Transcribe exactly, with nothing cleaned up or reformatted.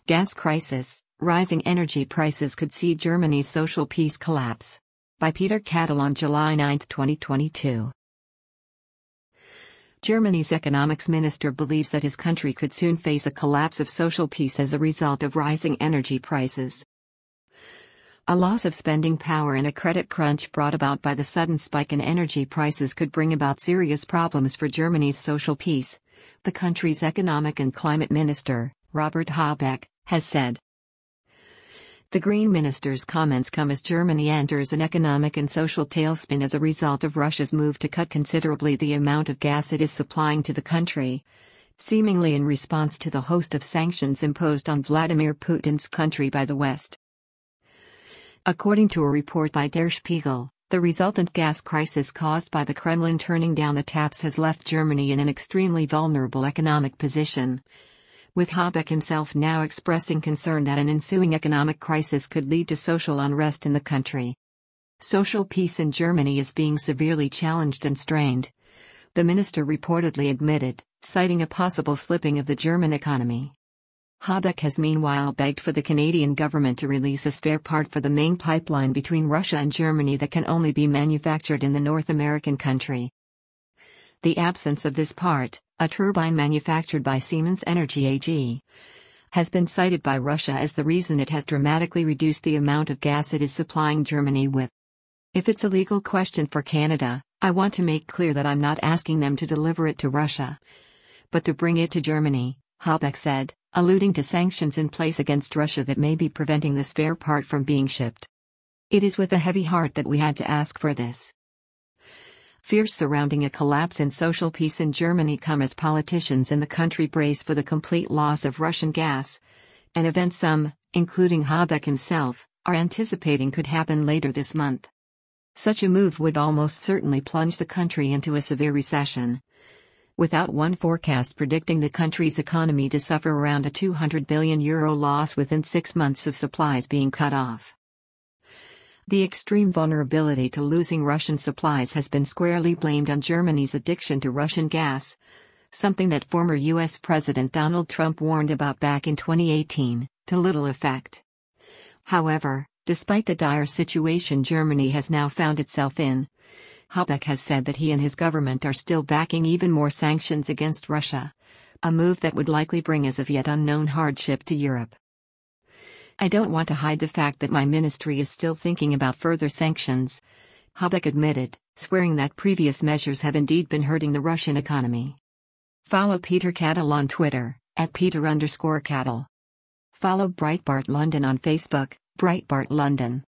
Gas crisis, rising energy prices could see Germany's social peace collapse. By Peter Kattel on July ninth, twenty twenty-two. Germany's economics minister believes that his country could soon face a collapse of social peace as a result of rising energy prices. A loss of spending power and a credit crunch brought about by the sudden spike in energy prices could bring about serious problems for Germany's social peace, the country's economic and climate minister, Robert Habeck, has said. The Green Minister's comments come as Germany enters an economic and social tailspin as a result of Russia's move to cut considerably the amount of gas it is supplying to the country, seemingly in response to the host of sanctions imposed on Vladimir Putin's country by the West. According to a report by Der Spiegel, the resultant gas crisis caused by the Kremlin turning down the taps has left Germany in an extremely vulnerable economic position, with Habeck himself now expressing concern that an ensuing economic crisis could lead to social unrest in the country. Social peace in Germany is being severely challenged and strained, the minister reportedly admitted, citing a possible slipping of the German economy. Habeck has meanwhile begged for the Canadian government to release a spare part for the main pipeline between Russia and Germany that can only be manufactured in the North American country. The absence of this part, a turbine manufactured by Siemens Energy A G, has been cited by Russia as the reason it has dramatically reduced the amount of gas it is supplying Germany with. If it's a legal question for Canada, I want to make clear that I'm not asking them to deliver it to Russia, but to bring it to Germany, Habeck said, alluding to sanctions in place against Russia that may be preventing the spare part from being shipped. It is with a heavy heart that we had to ask for this. Fears surrounding a collapse in social peace in Germany come as politicians in the country brace for the complete loss of Russian gas, an event some, including Habeck himself, are anticipating could happen later this month. Such a move would almost certainly plunge the country into a severe recession, without one forecast predicting the country's economy to suffer around a two hundred billion euro loss within six months of supplies being cut off. The extreme vulnerability to losing Russian supplies has been squarely blamed on Germany's addiction to Russian gas, something that former U S President Donald Trump warned about back in twenty eighteen, to little effect. However, despite the dire situation Germany has now found itself in, Habeck has said that he and his government are still backing even more sanctions against Russia, a move that would likely bring as of yet unknown hardship to Europe. I don't want to hide the fact that my ministry is still thinking about further sanctions, Habeck admitted, swearing that previous measures have indeed been hurting the Russian economy. Follow Peter Kattel on Twitter, at Peter underscore Kattel. Follow Breitbart London on Facebook, Breitbart London.